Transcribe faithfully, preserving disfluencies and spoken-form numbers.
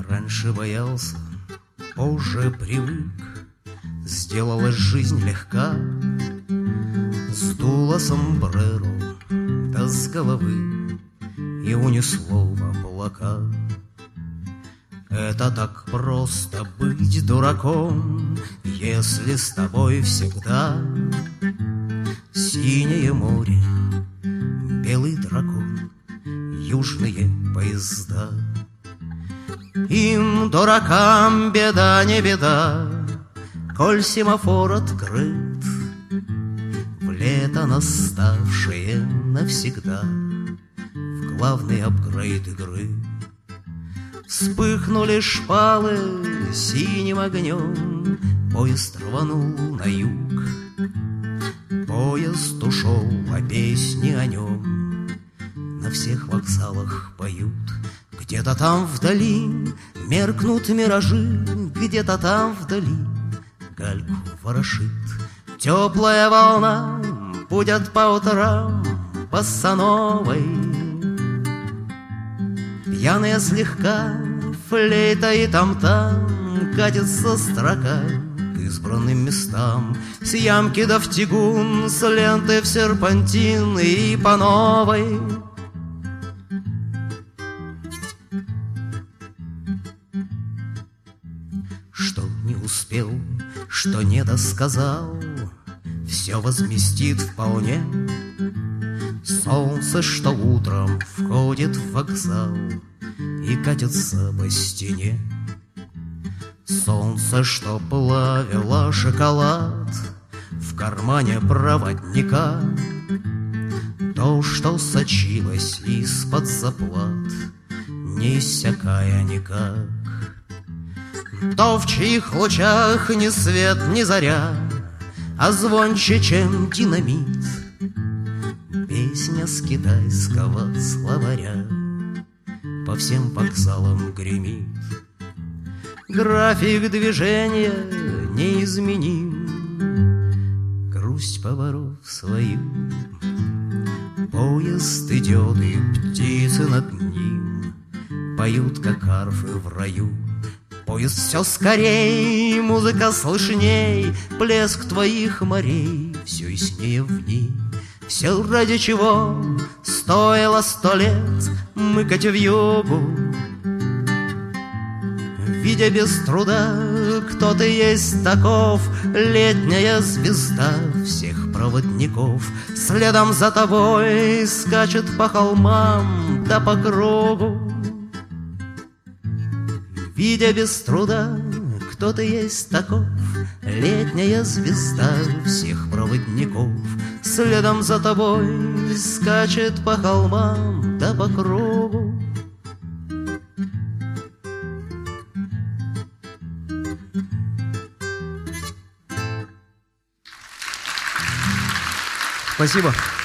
Раньше боялся, позже привык, сделалась жизнь легка. Сдуло сомбреро да с головы и унесло в облака. Это так просто быть дураком, если с тобой всегда синее море, белый дракон, южные поезда. Им, дуракам, беда не беда, коль семафор открыт, в лето наставшее навсегда, в главный апгрейд игры. Вспыхнули шпалы синим огнем, поезд рванул на юг. Поезд ушел, а песни о нем на всех вокзалах поют. Где-то там вдали меркнут миражи, где-то там вдали гальку ворошит. Теплая волна путят по утрам боссановой. Пьяная слегка флейта и там-там катится строка к избранным местам. С ямки да в тягун, с ленты в серпантин и по новой. Что не успел, что не досказал, все возместит вполне солнце, что утром входит в вокзал и катится по стене. Солнце, что плавило шоколад в кармане проводника, то, что сочилось из-под заплат, не иссякая никак. То, в чьих лучах ни свет, ни заря, а звонче, чем динамит, песня с китайского словаря по всем вокзалам гремит. График движения неизменим, грусть поворот свою. Поезд идет, и птицы над ним поют, как арфы в раю. Поезд все скорей, музыка слышней, плеск твоих морей все яснее в ней. Все ради чего стоило сто лет мыкать в югу. Видя без труда, кто ты есть таков, летняя звезда всех проводников. Следом за тобой скачет по холмам да по кругу. Видя без труда, кто ты есть таков, летняя звезда всех проводников. Следом за тобой скачет по холмам да по кругу. Спасибо.